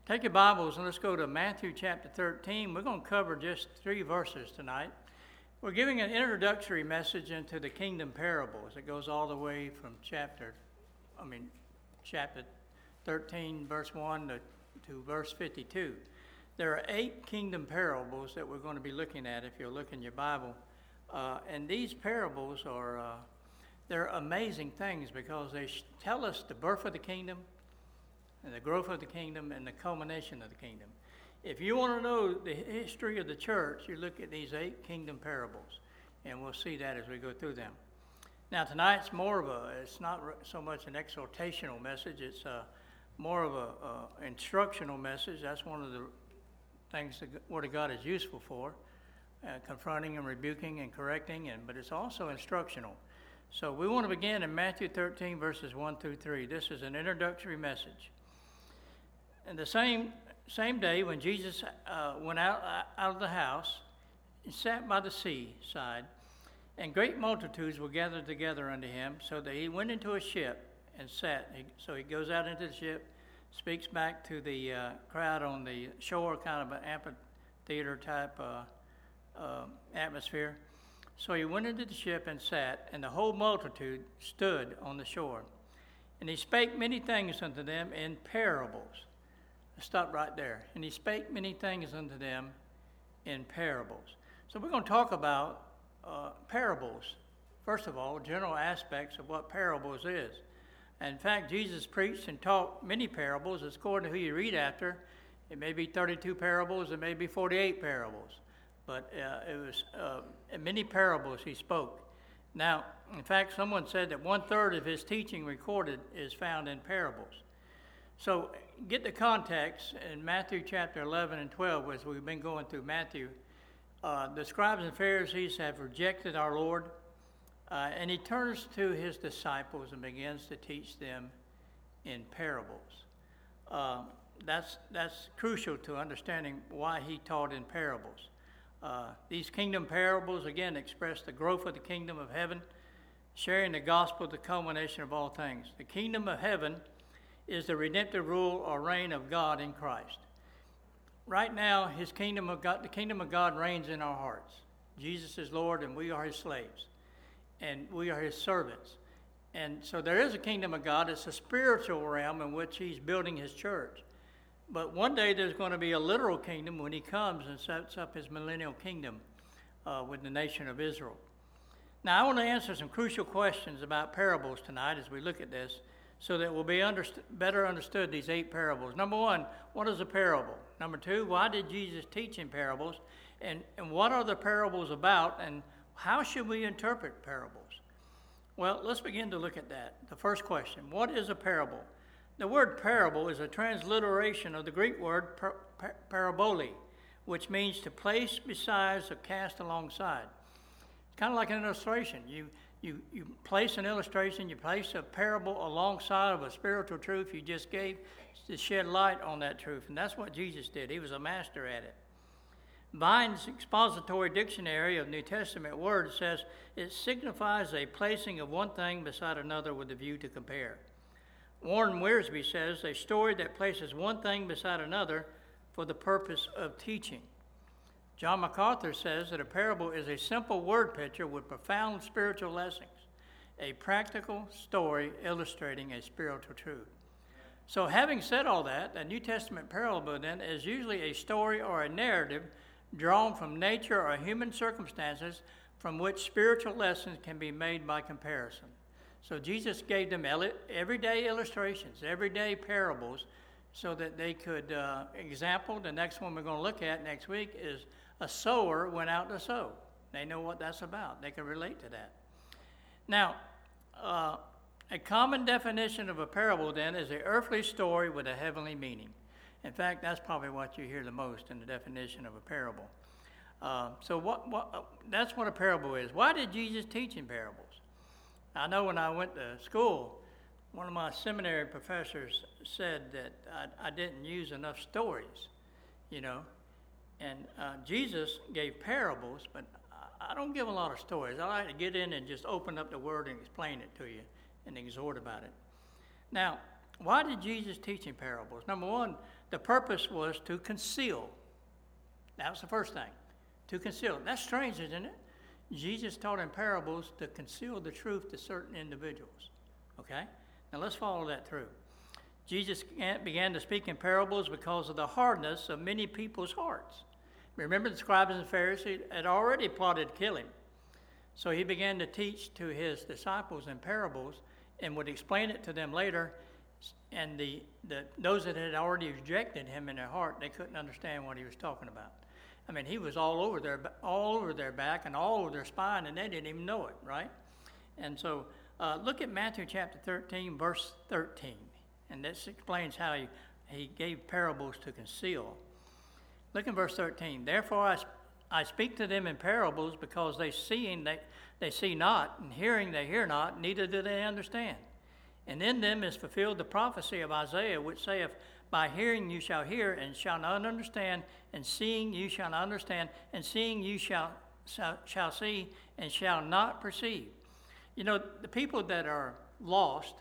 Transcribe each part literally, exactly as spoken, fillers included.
Take your Bibles and let's go to Matthew chapter thirteen. We're going to cover just three verses tonight. We're giving an introductory message into the kingdom parables. It goes all the way from chapter, I mean, chapter thirteen, verse one to, to verse fifty-two. There are eight kingdom parables that we're going to be looking at if you'll look in your Bible. Uh, and these parables are, uh, they're amazing things because they sh- tell us the birth of the kingdom, and the growth of the kingdom, and the culmination of the kingdom. If you want to know the history of the church, you look at these eight kingdom parables, and we'll see that as we go through them. Now, tonight's more of a, it's not so much an exhortational message, it's a, more of a, a instructional message. That's one of the things the Word of God is useful for, uh, confronting and rebuking and correcting, and but it's also instructional. So we want to begin in Matthew thirteen, verses one through three. This is an introductory message. And the same same day when Jesus uh, went out, uh, out of the house, he sat by the seaside, and great multitudes were gathered together unto him, so that he went into a ship and sat. He, so he goes out into the ship, speaks back to the uh, crowd on the shore, kind of an amphitheater type uh, uh, atmosphere. So he went into the ship and sat, and the whole multitude stood on the shore. And he spake many things unto them in parables. Stop right there. And he spake many things unto them in parables. So we're going to talk about uh, parables. First of all, general aspects of what parables is. And in fact, Jesus preached and taught many parables. It's according to who you read after. It may be thirty-two parables. It may be forty-eight parables. But uh, it was uh, many parables he spoke. Now, in fact, someone said that one-third of his teaching recorded is found in parables. So get the context in Matthew chapter eleven and twelve, as we've been going through Matthew. Uh, the scribes and Pharisees have rejected our Lord, uh, and he turns to his disciples and begins to teach them in parables. Uh, that's, that's crucial to understanding why he taught in parables. Uh, these kingdom parables, again, express the growth of the kingdom of heaven, sharing the gospel, the culmination of all things. The kingdom of heaven is the redemptive rule or reign of God in Christ. Right now, his kingdom of God, the kingdom of God reigns in our hearts. Jesus is Lord, and we are his slaves, and we are his servants. And so there is a kingdom of God. It's a spiritual realm in which he's building his church. But one day there's going to be a literal kingdom when he comes and sets up his millennial kingdom uh, with the nation of Israel. Now, I want to answer some crucial questions about parables tonight as we look at this, so that we'll be underst- better understood these eight parables. Number one, what is a parable? Number two, why did Jesus teach in parables? And, and what are the parables about? And how should we interpret parables? Well, let's begin to look at that. The first question, what is a parable? The word parable is a transliteration of the Greek word par- par- parabole, which means to place beside or cast alongside. It's kind of like an illustration. You You, you place an illustration, you place a parable alongside of a spiritual truth you just gave to shed light on that truth. And that's what Jesus did. He was a master at it. Vine's Expository Dictionary of New Testament words says it signifies a placing of one thing beside another with a view to compare. Warren Wiersbe says a story that places one thing beside another for the purpose of teaching. John MacArthur says that a parable is a simple word picture with profound spiritual lessons, a practical story illustrating a spiritual truth. So having said all that, a New Testament parable then is usually a story or a narrative drawn from nature or human circumstances from which spiritual lessons can be made by comparison. So Jesus gave them everyday illustrations, everyday parables, so that they could uh, example. The next one we're going to look at next week is a sower went out to sow. They know what that's about. They can relate to that. Now, uh, a common definition of a parable then is an earthly story with a heavenly meaning. In fact, that's probably what you hear the most in the definition of a parable. Uh, so what, what, uh, that's what a parable is. Why did Jesus teach in parables? I know when I went to school, one of my seminary professors said that I, I didn't use enough stories, you know. And uh, Jesus gave parables, but I don't give a lot of stories. I like to get in and just open up the Word and explain it to you and exhort about it. Now, why did Jesus teach in parables? Number one, the purpose was to conceal. That was the first thing, to conceal. That's strange, isn't it? Jesus taught in parables to conceal the truth to certain individuals. Okay? Now let's follow that through. Jesus began to speak in parables because of the hardness of many people's hearts. Remember, the scribes and Pharisees had already plotted to kill him. So he began to teach to his disciples in parables and would explain it to them later. And the, the those that had already rejected him in their heart, they couldn't understand what he was talking about. I mean, he was all over their all over their back and all over their spine, and they didn't even know it, right? And so, uh, look at Matthew chapter thirteen, verse thirteen, and this explains how he, he gave parables to conceal. Look in verse thirteen. Therefore, I, I speak to them in parables, because they seeing they they see not, and hearing they hear not, neither do they understand. And in them is fulfilled the prophecy of Isaiah, which saith, by hearing you shall hear, and shall not understand, and seeing you shall not understand, and seeing you shall, shall, shall see, and shall not perceive. You know, the people that are lost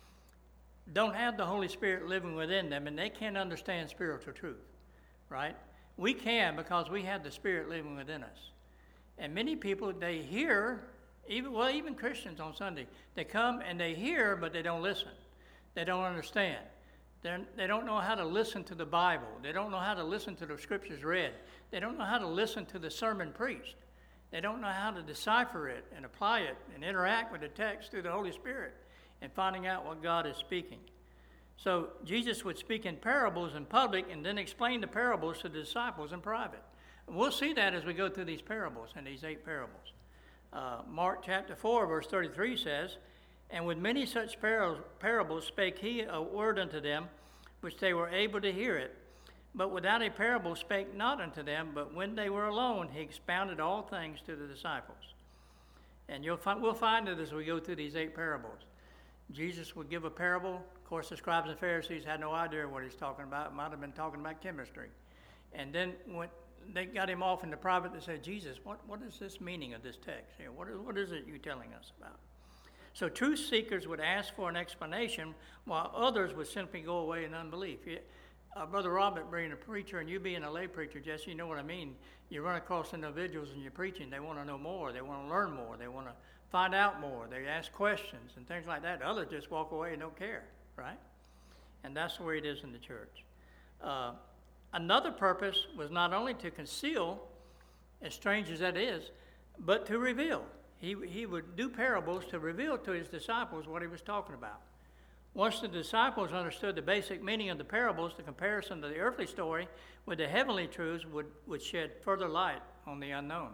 don't have the Holy Spirit living within them, and they can't understand spiritual truth, right? We can, because we have the Spirit living within us. And many people, they hear, even well, even Christians on Sunday, they come and they hear, but they don't listen. They don't understand. They're, they don't know how to listen to the Bible. They don't know how to listen to the scriptures read. They don't know how to listen to the sermon preached. They don't know how to decipher it and apply it and interact with the text through the Holy Spirit and finding out what God is speaking. So Jesus would speak in parables in public and then explain the parables to the disciples in private. And we'll see that as we go through these parables and these eight parables. Uh, Mark chapter four, verse thirty-three says, and with many such parables spake he a word unto them, which they were able to hear it. But without a parable spake not unto them, but when they were alone, he expounded all things to the disciples. And you'll find, we'll find it as we go through these eight parables. Jesus would give a parable. Of course, the scribes and Pharisees had no idea what he's talking about. It might have been talking about chemistry. And then when they got him off into private, they said, Jesus, what, what is this meaning of this text here? What is, what is it you're telling us about? So truth seekers would ask for an explanation, while others would simply go away in unbelief. You, uh, Brother Robert being a preacher and you being a lay preacher, Jesse, you know what I mean? You run across individuals and you're preaching, they want to know more, they want to learn more, they want to find out more, they ask questions and things like that. Others just walk away and don't care, right? And that's the way it is in the church. Uh, another purpose was not only to conceal, as strange as that is, but to reveal. He, he would do parables to reveal to his disciples what he was talking about. Once the disciples understood the basic meaning of the parables, the comparison of the earthly story with the heavenly truths would, would shed further light on the unknown.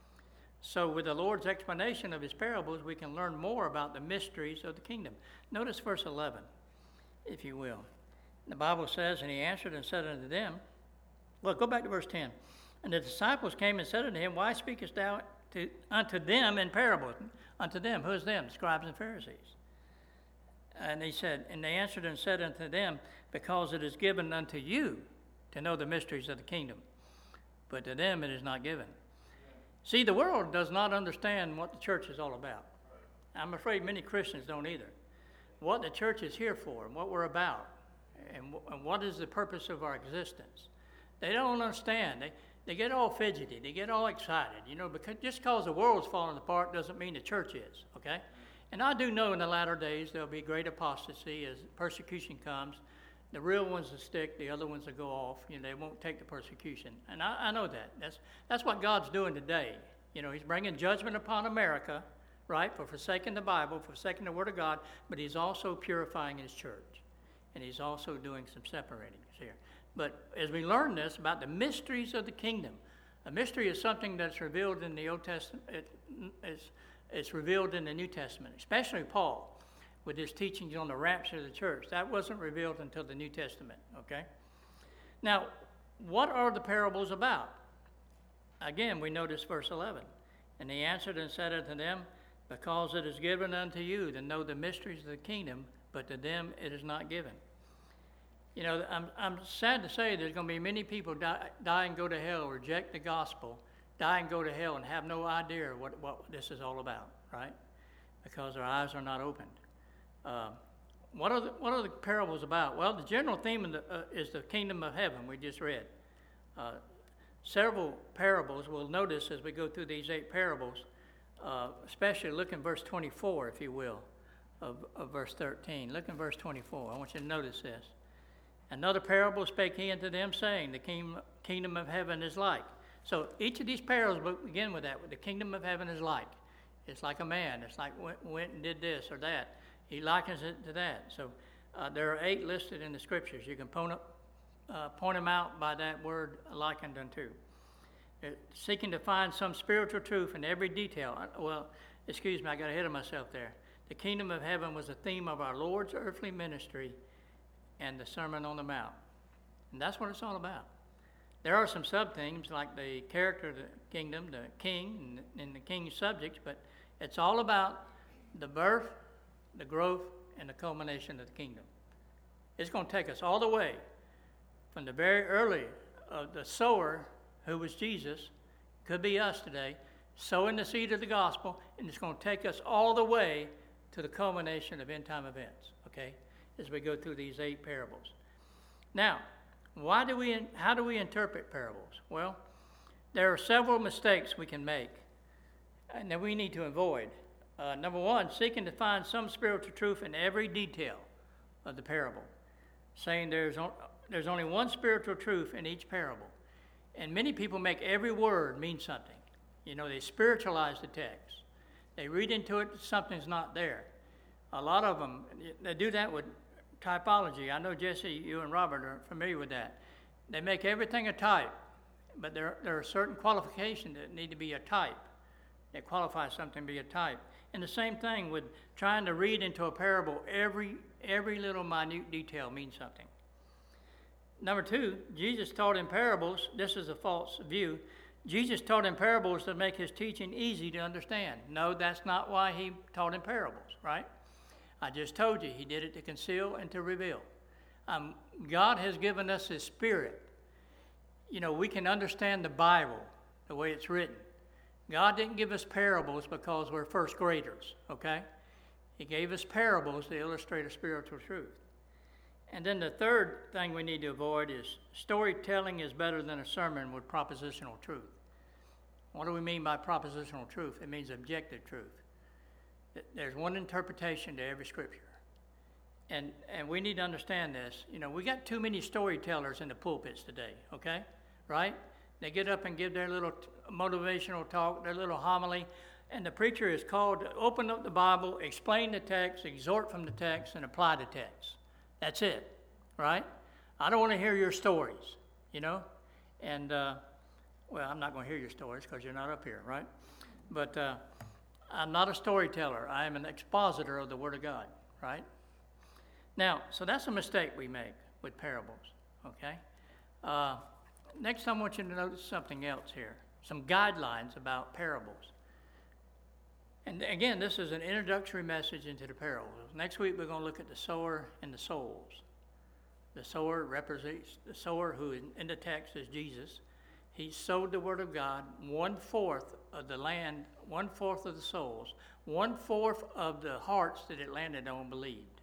So with the Lord's explanation of his parables, we can learn more about the mysteries of the kingdom. Notice verse eleven, if you will. The Bible says, and he answered and said unto them, well, go back to verse ten. And the disciples came and said unto him, why speakest thou To, unto them in parables? Unto them, who's them? Scribes and Pharisees. And he said, and they answered and said unto them, because it is given unto you to know the mysteries of the kingdom, but to them it is not given. See, the world does not understand what the church is all about. I'm afraid many Christians don't either. What the church is here for, and what we're about, and, w- and what is the purpose of our existence. They don't understand. They They get all fidgety. They get all excited, you know, because just because the world's falling apart doesn't mean the church is, okay? And I do know in the latter days there'll be great apostasy as persecution comes. The real ones will stick, the other ones will go off. You know, they won't take the persecution. And I, I know that. That's, that's what God's doing today. You know, he's bringing judgment upon America, right, for forsaking the Bible, forsaking the Word of God, but he's also purifying his church. And he's also doing some separating here. But as we learn this about the mysteries of the kingdom, a mystery is something that's revealed in the Old Testament, it, it's, it's revealed in the New Testament, especially Paul with his teachings on the rapture of the church. That wasn't revealed until the New Testament, okay? Now, what are the parables about? Again, we notice verse eleven. And he answered and said unto them, because it is given unto you to know the mysteries of the kingdom, but to them it is not given. You know, I'm, I'm sad to say there's going to be many people die, die and go to hell, reject the gospel, die and go to hell, and have no idea what, what this is all about, right? Because their eyes are not opened. Uh, what are the, what are the parables about? Well, the general theme of the, uh, is the kingdom of heaven we just read. Uh, several parables we'll notice as we go through these eight parables, uh, especially look in verse twenty-four, if you will, of, of verse thirteen. Look in verse twenty-four. I want you to notice this. Another parable spake he unto them, saying, the kingdom, kingdom of heaven is like. So each of these parables begin with that. The kingdom of heaven is like. It's like a man. It's like went, went and did this or that. He likens it to that. So uh, there are eight listed in the scriptures. You can point, uh, point them out by that word likened unto. Uh, seeking to find some spiritual truth in every detail. Well, excuse me, I got ahead of myself there. The kingdom of heaven was the theme of our Lord's earthly ministry and the Sermon on the Mount. And that's what it's all about. There are some sub-themes like the character of the kingdom, the king, and, and the king's subjects, but it's all about the birth, the growth, and the culmination of the kingdom. It's going to take us all the way from the very early of the sower, who was Jesus, could be us today, sowing the seed of the gospel, and it's going to take us all the way to the culmination of end-time events, okay, as we go through these eight parables. Now, why do we, how do we interpret parables? Well, there are several mistakes we can make and that we need to avoid. Uh, number one, seeking to find some spiritual truth in every detail of the parable, saying there's, on, there's only one spiritual truth in each parable. And many people make every word mean something. You know, they spiritualize the text. They read into it, something's not there. A lot of them, they do that with typology. I know, Jesse, you and Robert are familiar with that. They make everything a type, but there, there are certain qualifications that need to be a type. That qualify something to be a type. And the same thing with trying to read into a parable, every, every little minute detail means something. Number two, Jesus taught in parables. This is a false view. Jesus taught in parables to make his teaching easy to understand. No, that's not why he taught in parables, right? I just told you, he did it to conceal and to reveal. Um, God has given us his spirit. You know, we can understand the Bible the way it's written. God didn't give us parables because we're first graders, okay? He gave us parables to illustrate a spiritual truth. And then the third thing we need to avoid is storytelling is better than a sermon with propositional truth. What do we mean by propositional truth? It means objective truth. There's one interpretation to every scripture. And and we need to understand this. You know, we got too many storytellers in the pulpits today, okay? Right? They get up and give their little t- motivational talk, their little homily, and the preacher is called to open up the Bible, explain the text, exhort from the text, and apply the text. That's it, right? I don't want to hear your stories, you know? And, uh, well, I'm not going to hear your stories because you're not up here, right? But uh, I'm not a storyteller. I am an expositor of the Word of God, right? Now, so that's a mistake we make with parables, okay? Uh, next, I want you to notice something else here, some guidelines about parables. And again, this is an introductory message into the parables. Next week, we're going to look at the sower and the souls. The sower represents, the sower who in the text is Jesus. He sowed the word of God, one-fourth of the land, one-fourth of the souls, one-fourth of the hearts that it landed on believed.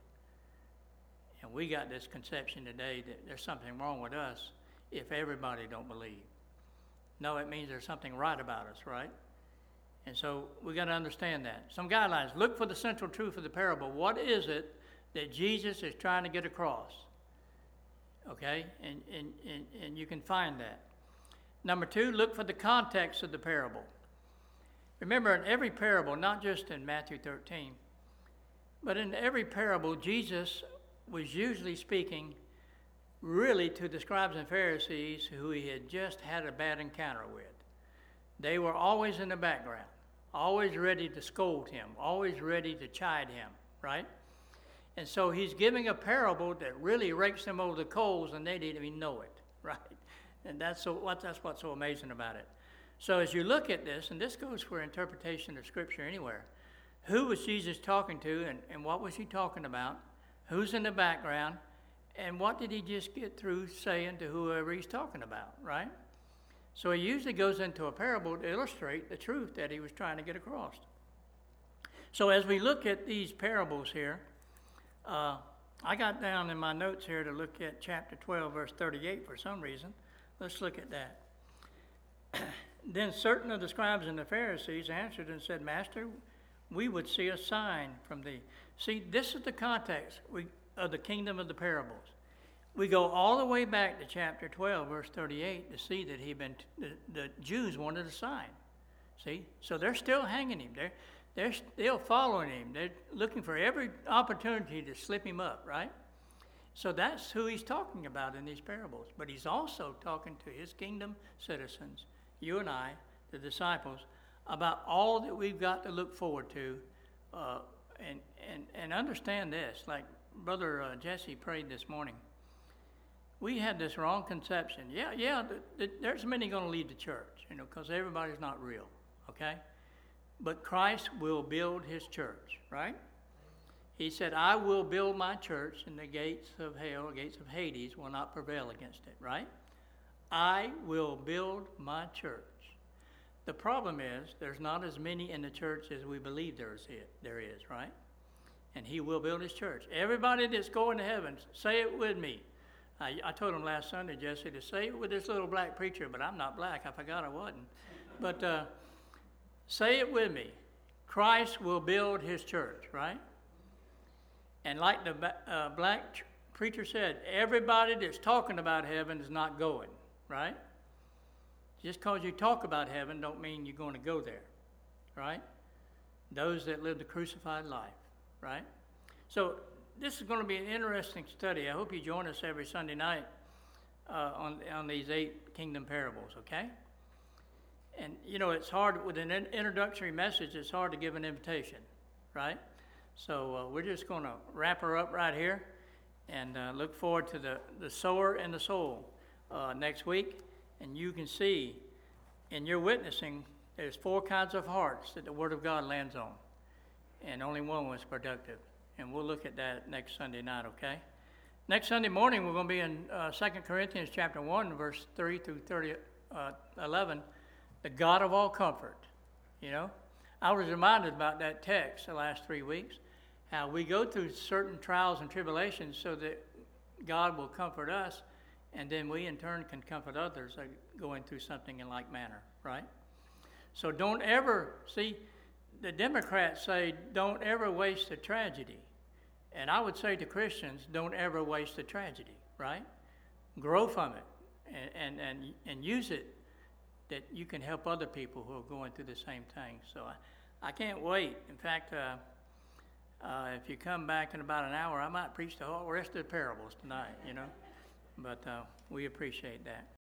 And we got this conception today that there's something wrong with us if everybody don't believe. No, it means there's something right about us, right? And so we got to understand that. Some guidelines. Look for the central truth of the parable. What is it that Jesus is trying to get across? Okay? And, and, and, and you can find that. Number two, look for the context of the parable. Remember, in every parable, not just in Matthew thirteen, but in every parable, Jesus was usually speaking really to the scribes and Pharisees who he had just had a bad encounter with. They were always in the background, always ready to scold him, always ready to chide him, right? And so he's giving a parable that really rakes them over the coals and they didn't even know it, right? And that's, so, what, that's what's so amazing about it. So as you look at this, and this goes for interpretation of Scripture anywhere, who was Jesus talking to and, and what was he talking about? Who's in the background? And what did he just get through saying to whoever he's talking about, right? So he usually goes into a parable to illustrate the truth that he was trying to get across. So as we look at these parables here, uh, I got down in my notes here to look at chapter twelve, verse thirty-eight for some reason. Let's look at that. Then certain of the scribes and the Pharisees answered and said, Master, we would see a sign from thee. See, this is the context we, of the kingdom of the parables. We go all the way back to chapter twelve, verse thirty-eight, to see that he been the, the Jews wanted a sign. See, so they're still hanging him. They're they're still following him. They're looking for every opportunity to slip him up, right? So that's who he's talking about in these parables. But he's also talking to his kingdom citizens, you and I, the disciples, about all that we've got to look forward to, uh, and and and understand this. Like Brother uh, Jesse prayed this morning. We had this wrong conception. Yeah, yeah, th- th- there's many going to leave the church, you know, because everybody's not real, okay? But Christ will build his church, right? He said, I will build my church, and the gates of hell, gates of Hades, will not prevail against it, right? I will build my church. The problem is, there's not as many in the church as we believe there is, there is, right? And he will build his church. Everybody that's going to heaven, say it with me. I, I told him last Sunday, Jesse, to say it with this little black preacher, but I'm not black. I forgot I wasn't. But uh, say it with me. Christ will build his church, right? And like the uh, black ch- preacher said, everybody that's talking about heaven is not going, right? Just because you talk about heaven don't mean you're going to go there, right? Those that live the crucified life, right? So this is going to be an interesting study. I hope you join us every Sunday night uh, on on these eight kingdom parables, okay? And, you know, it's hard, with an in- introductory message, it's hard to give an invitation, right? So uh, we're just going to wrap her up right here and uh, look forward to the, the sower and the soul uh, next week. And you can see in your witnessing, there's four kinds of hearts that the Word of God lands on. And only one was productive. And we'll look at that next Sunday night, okay? Next Sunday morning, we're going to be in uh, Second Corinthians chapter one, verse three through thirty, uh, eleven, the God of all comfort, you know? I was reminded about that text the last three weeks, how we go through certain trials and tribulations so that God will comfort us, and then we in turn can comfort others that are going through something in like manner, right? So don't ever, see, the Democrats say don't ever waste a tragedy. And I would say to Christians, don't ever waste a tragedy, right? Grow from it and, and, and, and use it that you can help other people who are going through the same thing. So I, I can't wait. In fact, uh, uh, if you come back in about an hour, I might preach the whole rest of the parables tonight, you know. But uh, we appreciate that.